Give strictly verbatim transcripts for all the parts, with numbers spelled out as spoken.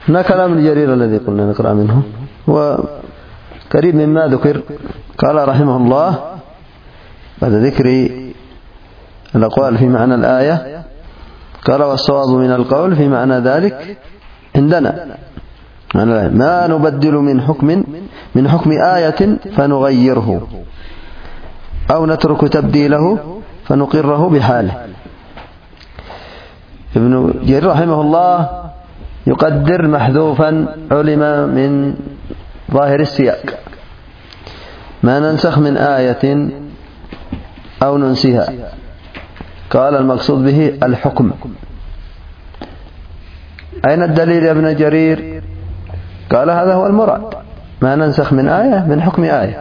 هنا كلام الجرير الذي قلنا نقرأ منه هو قريب مما ذكر. قال رحمه الله بعد ذكر الأقوال في معنى الآية قال والصواب من القول في معنى ذلك عندنا ما نبدل من حكم من حكم آية فنغيره أو نترك تبديله فنقره بحاله. ابن جرير رحمه الله يقدر محذوفا علم من ظاهر السياق ما ننسخ من آية أو ننسيها. قال المقصود به الحكم. أين الدليل يا ابن جرير؟ قال هذا هو المراد ما ننسخ من آية من حكم آية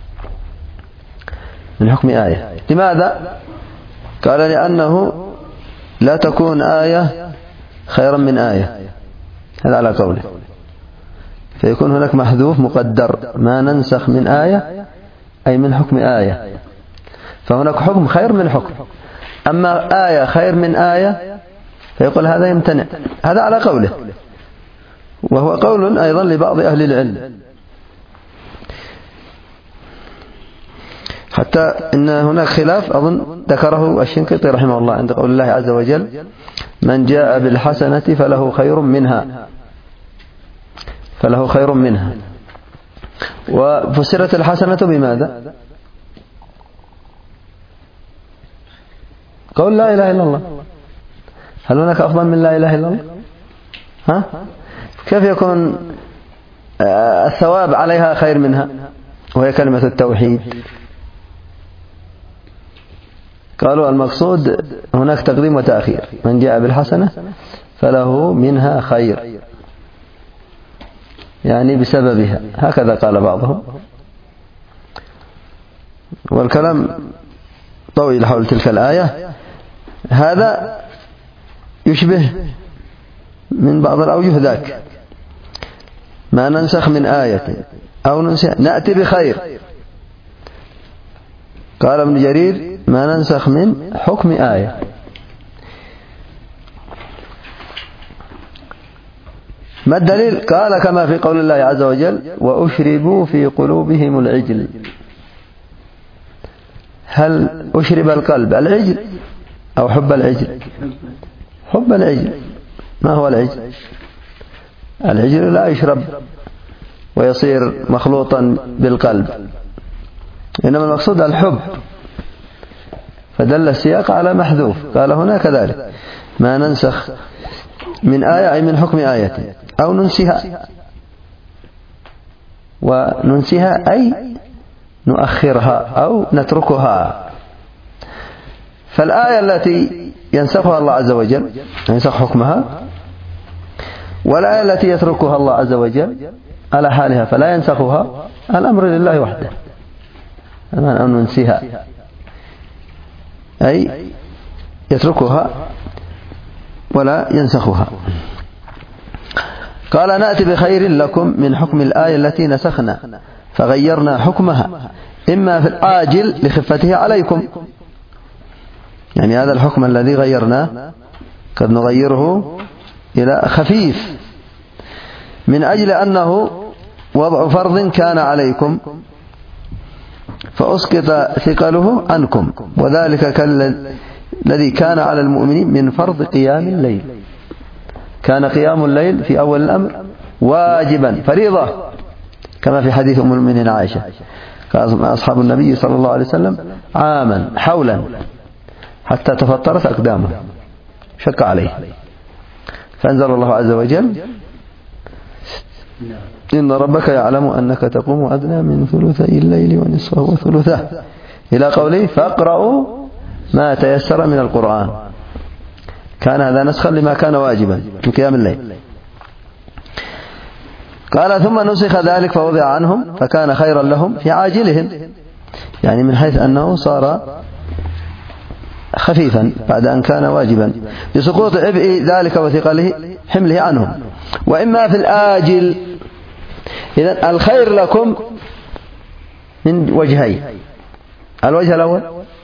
من حكم آية. لماذا؟ قال لأنه لا تكون آية خيرا من آية، هذا على قوله، فيكون هناك محذوف مقدر ما ننسخ من آية أي من حكم آية، فهناك حكم خير من حكم. أما آية خير من آية فيقول هذا يمتنع، هذا على قوله، وهو قول أيضا لبعض أهل العلم. حتى إن هناك خلاف أظن ذكره الشنقيطي رحمه الله عند قول الله عز وجل من جاء بالحسنة فله خير منها فله خير منها وفسرت الحسنة بماذا؟ قول لا إله إلا الله. هل هناك أفضل من لا إله إلا الله؟ ها؟ كيف يكون الثواب عليها خير منها وهي كلمة التوحيد؟ قالوا المقصود هناك تقديم وتأخير، من جاء بالحسنة فله منها خير يعني بسببها، هكذا قال بعضهم. والكلام طويل حول تلك الآية. هذا يشبه من بعض الأوجه ذاك ما ننسخ من آية أو ننسخ نأتي بخير. قال ابن جرير ما ننسخ من حكم آية. ما الدليل؟ قال كما في قول الله عز وجل وأشربوا في قلوبهم العجل. هل أشرب القلب العجل أو حب العجل؟ حب العجل. ما هو العجل؟ العجل لا يشرب ويصير مخلوطا بالقلب، إنما المقصود الحب، فدل السياق على محذوف. قال هنا كذلك ما ننسخ من آية أي من حكم آية أو ننسيها، وننسيها أي نؤخرها أو نتركها. فالآية التي ينسخها الله عز وجل ينسخ حكمها، والآية التي يتركها الله عز وجل على حالها فلا ينسخها، الأمر لله وحده. أن ننسيها أي يتركها ولا ينسخها. قال نأتي بخير لكم من حكم الآية التي نسخنا فغيرنا حكمها إما في العاجل لخفته عليكم، يعني هذا الحكم الذي غيرناه قد نغيره إلى خفيف من أجل أنه وضع فرض كان عليكم فأسقط ثقله عنكم، وذلك كالذي كان على المؤمنين من فرض قيام الليل. كان قيام الليل في أول الأمر واجبا فريضة كما في حديث أم المؤمنين عائشة قال أصحاب النبي صلى الله عليه وسلم عاما حولا حتى تفطرت أقدامه شك عليه، فأنزل الله عز وجل إن ربك يعلم أنك تقوم أدنى من ثلثي الليل ونصفه وثلثه إلى قوله فاقرأوا ما تيسر من القرآن. كان هذا نسخا لما كان واجبا من قيام الليل. قال ثم نسخ ذلك فوضع عنهم فكان خيرا لهم في عاجلهم، يعني من حيث أنه صار خفيفا بعد أن كان واجبا لسقوط عبء ذلك وثقله حمله عنهم. وإما في الآجل، إذن الخير لكم من وجهين. الوجه الأول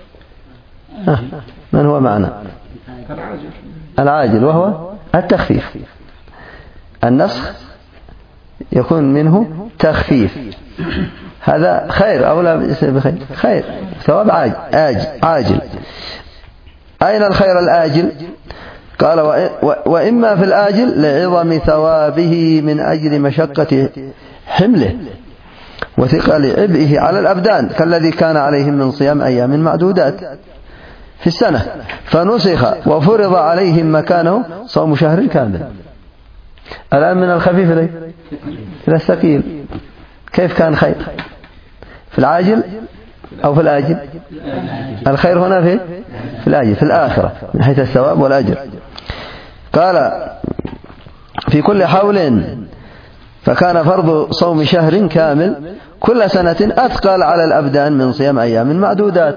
من هو معنى العاجل وهو التخفيف. النسخ يكون منه تخفيف، هذا خير أو لا بخير؟ خير، ثواب عاجل, عاجل. أين الخير الآجل؟ قال وإما في الآجل لعظم ثوابه من أجل مشقة حمله وثقل عبئه على الأبدان، كالذي كان عليهم من صيام أيام معدودات في السنة فنسخ وفرض عليهم مكانه صوم شهر كامل. الآن من الخفيف إلى الثقيل، كيف كان خير؟ في العاجل أو في الآجل؟ الخير هنا في في الآجل، في الآخرة من حيث الثواب والأجر. قال في كل حول، فكان فرض صوم شهر كامل كل سنة أثقل على الأبدان من صيام أيام معدودات،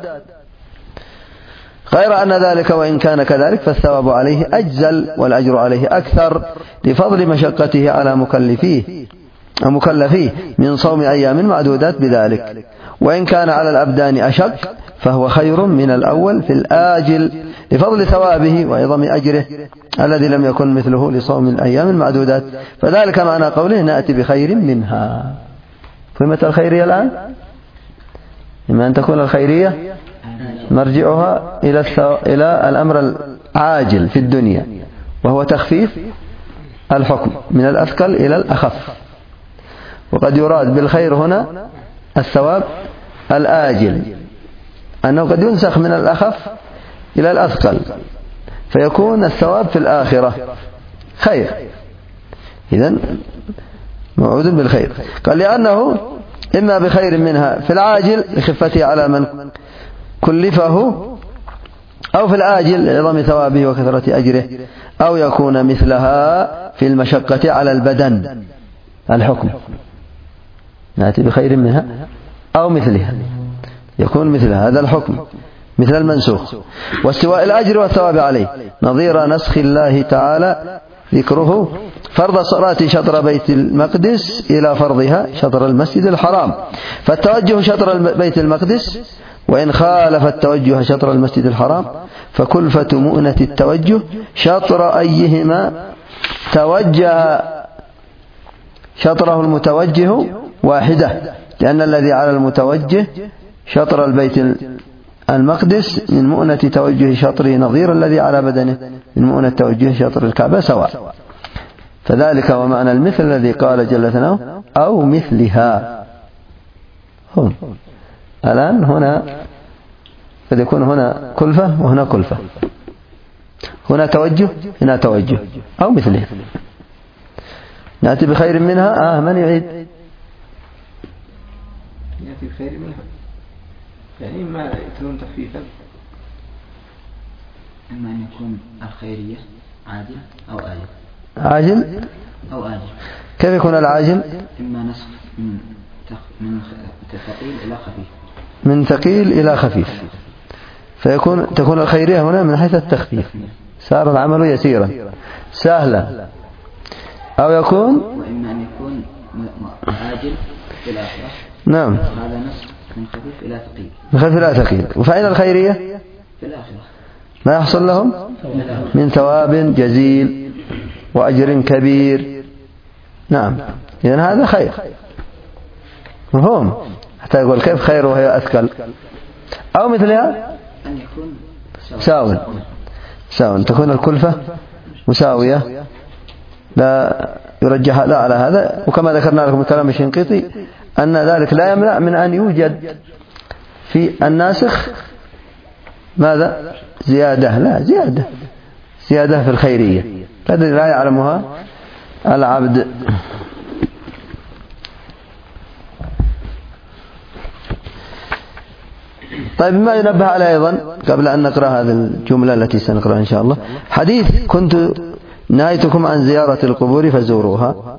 غير أن ذلك وإن كان كذلك فالثواب عليه أجزل والأجر عليه أكثر لفضل مشقته على مكلفيه مكلفيه من صوم أيام معدودات بذلك، وإن كان على الأبدان أشق فهو خير من الأول في الآجل لفضل ثوابه وعظم أجره الذي لم يكن مثله لصوم الأيام المعدودات. فذلك معنى قوله نأتي بخير منها. فهمت الخيرية الآن؟ إما أن تكون الخيرية مرجعها إلى إلى الأمر العاجل في الدنيا وهو تخفيف الحكم من الأثقل إلى الأخف، وقد يراد بالخير هنا الثواب الآجل، أنه قد ينسخ من الأخف إلى الأثقل فيكون الثواب في الآخرة خير، إذن موعود بالخير. قال لأنه إما بخير منها في العاجل لخفته على من كلفه، أو في الآجل لعظم ثوابه وكثرة أجره، أو يكون مثلها في المشقة على البدن الحكم، نأتي بخير منها أو مثلها، يكون مثلها هذا الحكم مثل المنسوخ، واستواء الأجر والثواب عليه نظير نسخ الله تعالى ذكره فرض الصلاة شطر بيت المقدس إلى فرضها شطر المسجد الحرام، فالتوجه شطر بيت المقدس وإن خالف التوجه شطر المسجد الحرام فكلفة مؤنة التوجه شطر أيهما توجه شطره المتوجه واحدة، لأن الذي على المتوجه شطر البيت المقدس من مؤنة توجه شطره نظير الذي على بدنه من مؤنة توجه شطر الكعبة سواء. فذلك ومعنى المثل الذي قال جل ثناؤه أو مثلها. هم الآن هنا قد يكون هنا كلفة وهنا كلفة، هنا توجه هنا توجه أو مثلها. نأتي بخير منها. آه من يعيد؟ يأتي بخير منها يعني إما يكون تخفيفا، إما أن يكون الخيرية عاجل أو آجل. عاجل أو آجل. كيف يكون العاجل؟ إما نسخ من تخ... من ثقيل إلى خفيف. من ثقيل إلى خفيف، فيكون تكون الخيرية هنا من حيث التخفيف، صار العمل يسيرا سهلا. أو يكون وإما أن يكون عاجل في الآخرة. نعم. هذا نسخ من خفيف إلى ثقيل. من خفيف إلى ثقيل. وفإن الخيرية في الآخرة ما يحصل لهم من ثواب جزيل وأجر كبير. نعم، إذن هذا خير مفهوم. حتى يقول كيف خير وهي أثقل؟ أو مثلها أن يكون ساون ساون تكون الكلفة مساوية، لا يرجح لا على هذا. وكما ذكرنا لكم كلام الشنقيطي أن ذلك لا يمنع من أن يوجد في الناسخ ماذا؟ زيادة، لا زيادة زيادة في الخيرية التي لا يعلمها العبد. طيب ما ينبه عليه أيضا قبل أن نقرأ هذه الجملة التي سنقرأها إن شاء الله، حديث كنت نهيتكم عن زيارة القبور فزوروها،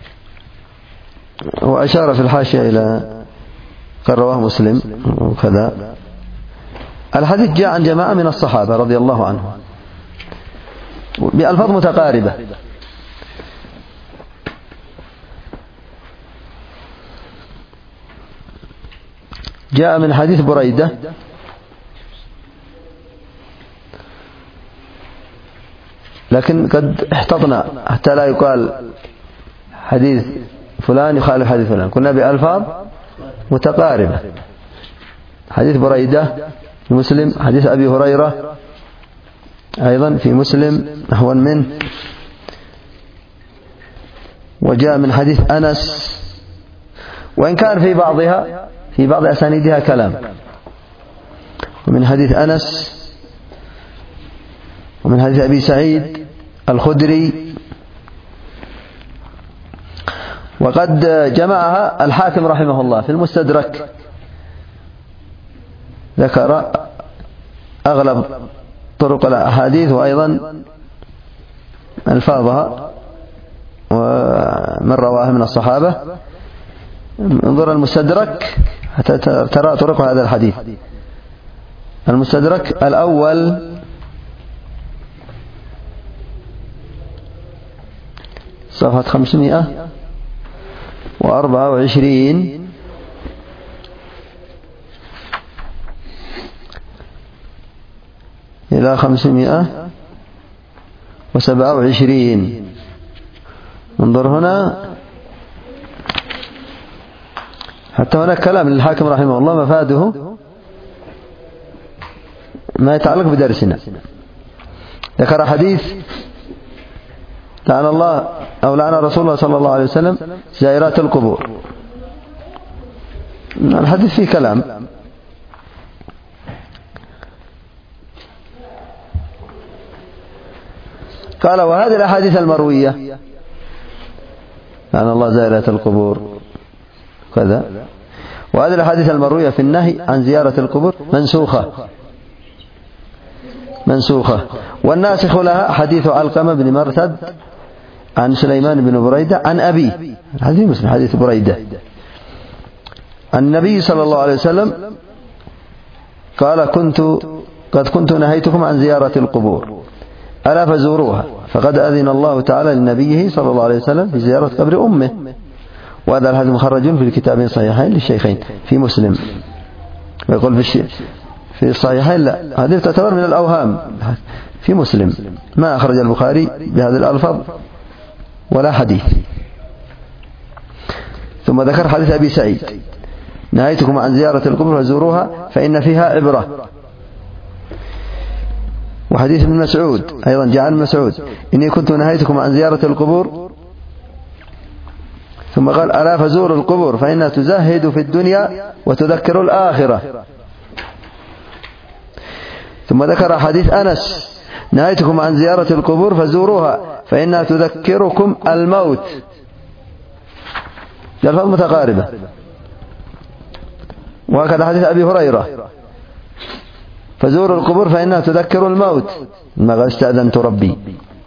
وأشار في الحاشية إلى قال رواه مسلم وكذا. الحديث جاء عن جماعة من الصحابة رضي الله عنهم بألفاظ متقاربة. جاء من حديث بريدة لكن قد احتطنا حتى لا يقال حديث فلان يخالف حديث فلان، قلنا بألفاظ متقاربة. حديث بريدة في مسلم، حديث أبي هريرة أيضا في مسلم نحو منه، وجاء من حديث أنس، وإن كان في بعضها في بعض أسانيدها كلام، ومن حديث أنس ومن حديث أبي سعيد الخدري. وقد جمعها الحاكم رحمه الله في المستدرك، ذكر أغلب طرق الأحاديث وأيضا ألفاظها ومن رواها من الصحابة. انظر المستدرك حتى ترى طرق هذا الحديث. المستدرك الأول صفحة خمسمائة وأربعة وعشرين، إلى خمسمائة وسبعة وعشرين. انظر هنا حتى هناك كلام للحاكم رحمه الله مفاده ما يتعلق بدرسنا. ذكر حديث لعن الله أو لعن رسول الله صلى الله عليه وسلم زائرات القبور. الحديث فيه كلام، قال وهذه الأحاديث المروية لعن الله زائرات القبور كذا، وهذه الأحاديث المروية في النهي عن زيارة القبور منسوخة منسوخة والناسخ لها حديث علقمة بن مرثد عن سليمان بن بريدة عن أبي، حديث مسلم حديث بريدة عن النبي صلى الله عليه وسلم قال كنت قد كنت نهيتكم عن زيارة القبور ألا فزوروها فقد أذن الله تعالى لنبيه صلى الله عليه وسلم في زيارة قبر أمه. وهذا الحديث مخرج في الكتابين صحيحين للشيخين في مسلم، ويقول في في الصحيحين لا، هذه تعتبر من الأوهام في مسلم، ما أخرج البخاري بهذه الألفاظ ولا حديث. ثم ذكر حديث أبي سعيد نهيتكم عن زيارة القبور فزوروها فإن فيها عبرة. وحديث ابن مسعود أيضا جاء عن مسعود إني كنت نهيتكم عن زيارة القبور ثم قال ألا فزوروا القبور فإنها تزهد في الدنيا وتذكر الآخرة. ثم ذكر حديث أنس نهيتكم عن زيارة القبور فزوروها فإنها تذكركم الموت. الألفاظ متقاربة. وهكذا حديث أبي هريرة فزوروا القبور فإنها تذكر الموت ما قال استأذنت ربي.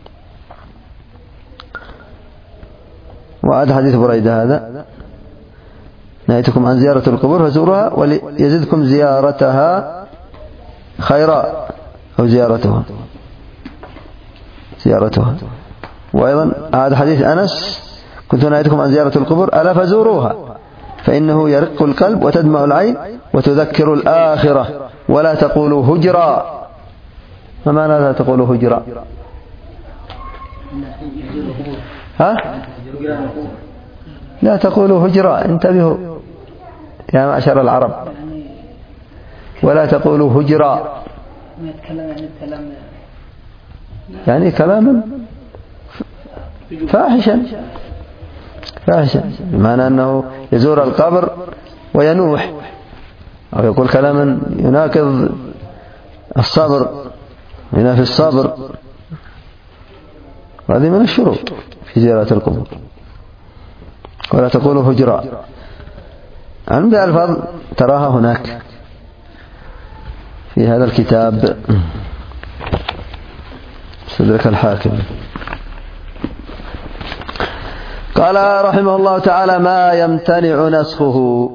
وهذا حديث بريدة هذا نهيتكم عن زيارة القبور فزوروها وليزدكم زيارتها خيرا أو زيارتها زيارتها. وأيضا هذا حديث أنس كنت نهيتكم عن زيارة القبور ألا فزوروها فإنه يرق القلب وتدمع العين وتذكر الآخرة ولا تقولوا هجرا. ما معنى لا تقولوا هجرا؟ ها؟ لا تقولوا هجرا، انتبهوا يا معشر العرب، ولا تقولوا هجرا يعني كلاما فاحشا فاحشا بمعنى أنه يزور القبر وينوح أو يقول كلاما يناقض الصبر ينافي الصبر. وهذه من الشروط في زيارة القبور. ولا تقولوا هجرا عن بألفاظ تراها هناك في هذا الكتاب استدرك الحاكم. قال رحمه الله تعالى ما يمتنع نسخه.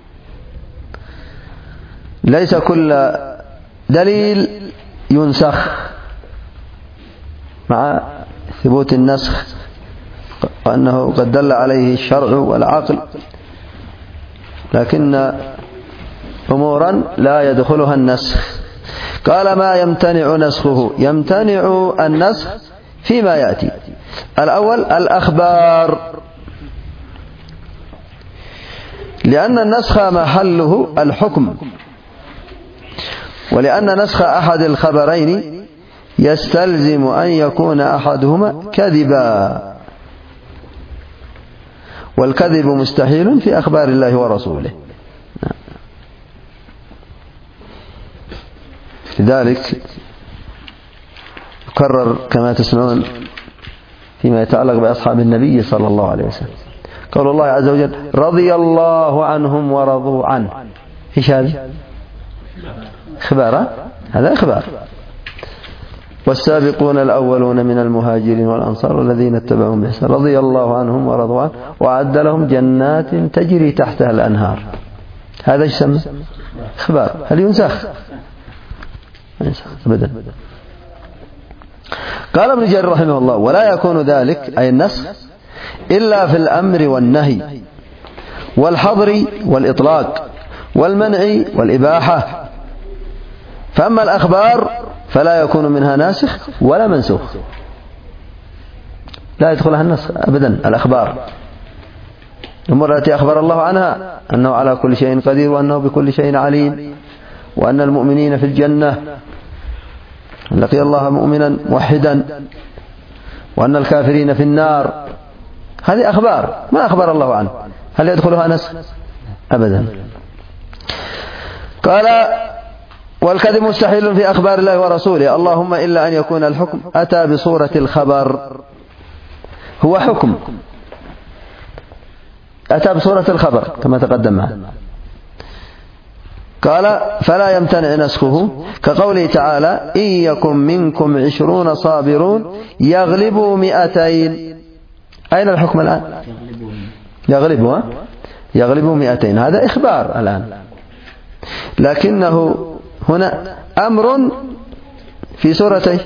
ليس كل دليل ينسخ مع ثبوت النسخ وأنه قد دل عليه الشرع والعقل، لكن أمورا لا يدخلها النسخ. قال ما يمتنع نسخه. يمتنع النسخ فيما يأتي. الأول الأخبار لأن النسخ محله الحكم، ولأن نسخ أحد الخبرين يستلزم أن يكون أحدهما كذبا، والكذب مستحيل في أخبار الله ورسوله. لذلك يكرر كما تسمعون فيما يتعلق بأصحاب النبي صلى الله عليه وسلم قول الله عز وجل رضي الله عنهم ورضوا عنه. إيش هذا؟ إخبار، هذا إخبار. والسابقون الأولون من المهاجرين والأنصار الذين اتبعهم بإحسان رضي الله عنهم ورضوا عنه وأعد لهم جنات تجري تحتها الأنهار. هذا ايش يسمى؟ إخبار. هل ينسخ؟ ينسخ أبدا. قال ابن جرير رحمه الله ولا يكون ذلك أي النسخ إلا في الأمر والنهي والحظر والإطلاق والمنع والإباحة. فأما الأخبار فلا يكون منها ناسخ ولا منسوخ، لا يدخلها النسخ أبدا. الأخبار الأمور التي أخبر الله عنها أنه على كل شيء قدير وأنه بكل شيء عليم وأن المؤمنين في الجنة لقي الله مؤمنا موحدا وأن الكافرين في النار، هذه أخبار ما أخبر الله عنه، هل يدخلها نسخ؟ أبدا. قال والكذب مستحيل في أخبار الله ورسوله اللهم إلا أن يكون الحكم أتى بصورة الخبر، هو حكم أتى بصورة الخبر كما تقدم معنا. قال فلا يمتنع نسخه كقوله تعالى إن يكن منكم عشرون صابرون يغلبوا مئتين. أين الحكم الآن؟ يغلبوا يغلبوا مئتين، هذا إخبار الآن، لكنه هنا أمر في سورتين.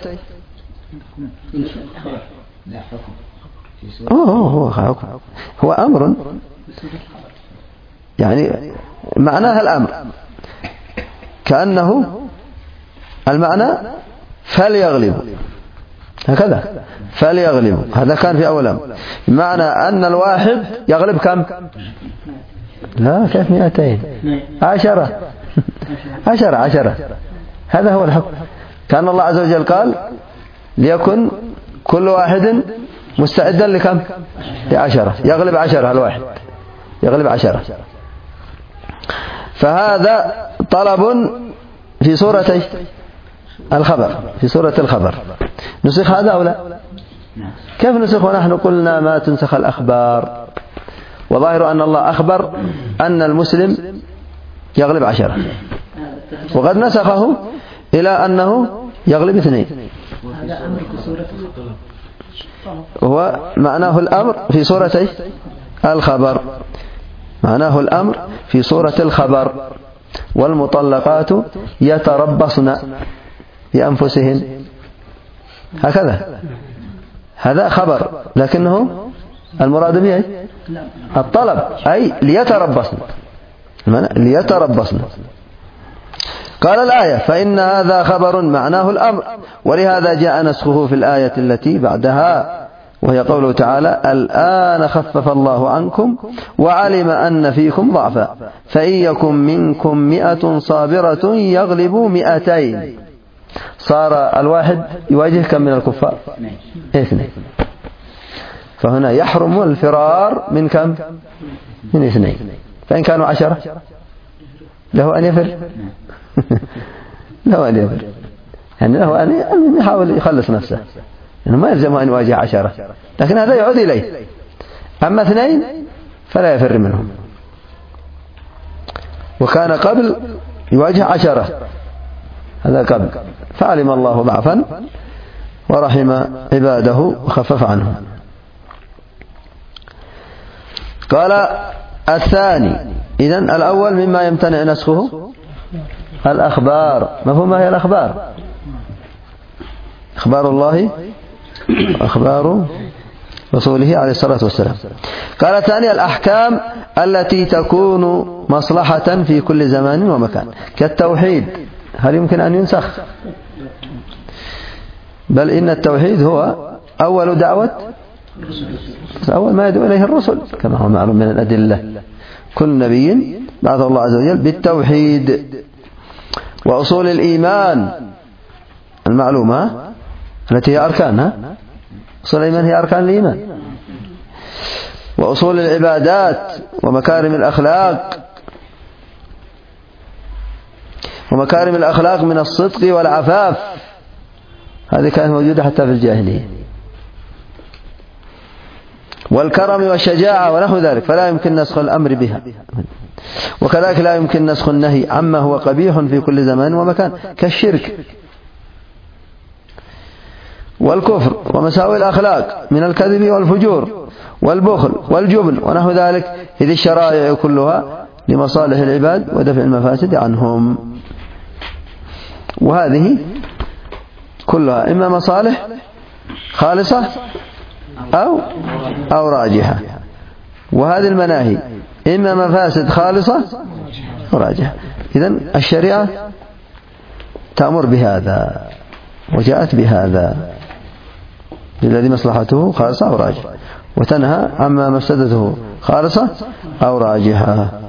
أوه هو حكم، هو أمر يعني معناها الأمر كأنه المعنى فليغلبوا هكذا فليغلبوا، هذا كان في أول أمر، بمعنى أن الواحد يغلب كم؟ لا كيف مئتين؟ عشرة عشرة عشرة، هذا هو الحكم. كان الله عز وجل قال ليكن كل واحد مستعدا لكم؟ لعشرة، يغلب عشرة الواحد يغلب عشرة. فهذا طلب في سورة الخبر، في سورة الخبر. نسخ هذا أو لا؟ كيف نسخ ونحن قلنا ما تنسخ الأخبار؟ وظاهر أن الله أخبر أن المسلم يغلب عشرة، وقد نسخه إلى أنه يغلب اثنين. هو معناه الأمر في سورة الخبر، معناه الأمر في سورة الخبر. والمطلقات يتربصن بأنفسهن، هكذا هذا خبر، لكنه المراد به الطلب، أي ليتربصن ليتربصن. قال الآية فإن هذا خبر معناه الأمر، ولهذا جاء نسخه في الآية التي بعدها وهي قوله تعالى الآن خفف الله عنكم وعلم أن فيكم ضعفا فإن يكن منكم مئة صابرة يغلبوا مئتين. صار الواحد يواجه كم من الكفار؟ اثنين. فهنا يحرم الفرار من كم؟ من اثنين. فإن كانوا عشرة له أن يفر له أن يفر يعني له أن يحاول يخلص نفسه، يعني ما يلزمه أن يواجه عشرة، لكن هذا يعود إليه. أما اثنين فلا يفر منهم. وكان قبل يواجه عشرة، هذا قبل، فعلم الله ضعفا ورحم عباده وخفف عنهم. قال الثاني إذن الأول مما يمتنع نسخه الأخبار. مفهوم ما هي الأخبار؟ أخبار الله وأخبار رسوله عليه الصلاة والسلام. قال الثاني الأحكام التي تكون مصلحة في كل زمان ومكان كالتوحيد، هل يمكن أن ينسخ؟ بل إن التوحيد هو أول دعوة، أول ما يدعو إليه الرسل كما هو معلوم من الأدلة، كل نبي بعث الله عز وجل بالتوحيد. وأصول الإيمان المعلومة التي هي أركانها، أصول الإيمان هي أركان الإيمان. وأصول العبادات ومكارم الأخلاق، ومكارم الأخلاق من الصدق والعفاف، هذه كانت موجودة حتى في الجاهلية. والكرم والشجاعة ونحو ذلك، فلا يمكن نسخ الأمر بها. وكذلك لا يمكن نسخ النهي عما هو قبيح في كل زمان ومكان، كالشرك والكفر ومساوئ الأخلاق من الكذب والفجور والبخل والجبن ونحو ذلك، إذ الشرائع كلها لمصالح العباد ودفع المفاسد عنهم. وهذه كلها إما مصالح خالصة أو أو راجحة، وهذه المناهي إما مفاسد خالصة أو راجحة. إذن الشريعة تأمر بهذا وجاءت بهذا الذي مصلحته خالصة أو راجحة، وتنهى عما مفسدته خالصة أو راجحة.